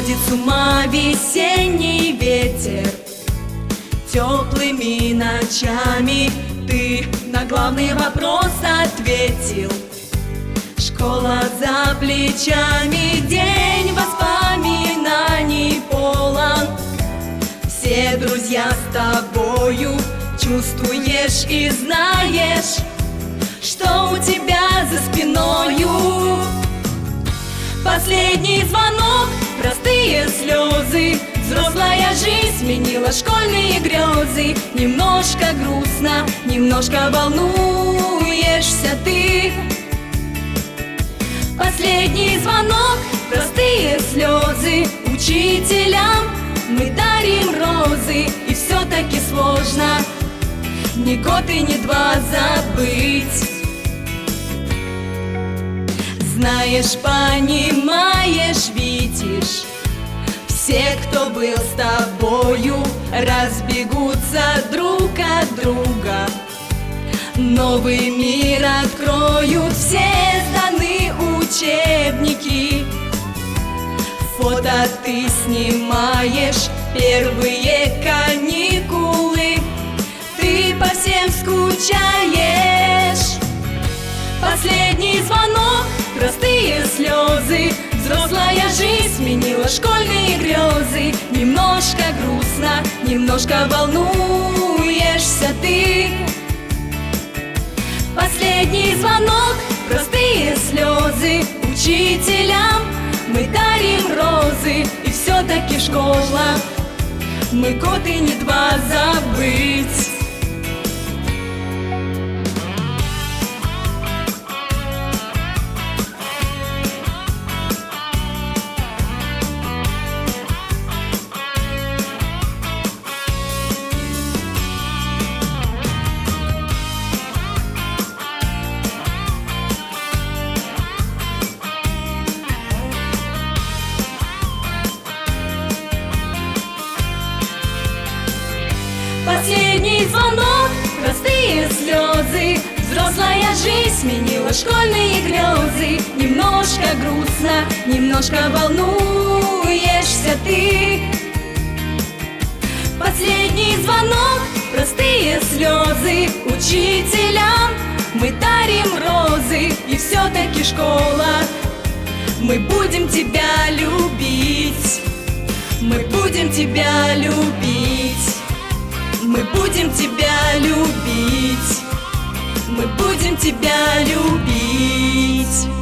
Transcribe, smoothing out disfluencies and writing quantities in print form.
сводит с ума весенний ветер. Теплыми ночами ты на главный вопрос ответил. Школа за плечами, день воспоминаний полон. Все друзья с тобою, чувствуешь и знаешь, что у тебя за спиною. Последний звонок, простые слезы. Взрослая жизнь сменила школьные грезы. Немножко грустно, немножко волнуешься ты. Последний звонок, простые слезы. Учителям мы дарим розы. И все-таки сложно ни год и ни два забыть. Знаешь, понимаешь, видишь, все, кто был с тобою, разбегутся друг от друга. Новый мир откроют, все сданы учебники. Фото ты снимаешь, первые каникулы. Ты по всем скучаешь. Последний звонок, простые слезы. Взрослая жизнь сменила школьные грезы. Немножко грустно, немножко волнуешься ты. Последний звонок, простые слезы. Учителям мы дарим розы. И все-таки школа мы год и не два забыть. Последний звонок, простые слезы. Взрослая жизнь сменила школьные грезы. Немножко грустно, немножко волнуешься ты. Последний звонок, простые слезы. Учителям мы дарим розы. И все-таки школа, мы будем тебя любить. Мы будем тебя любить. Мы будем тебя любить. Мы будем тебя любить.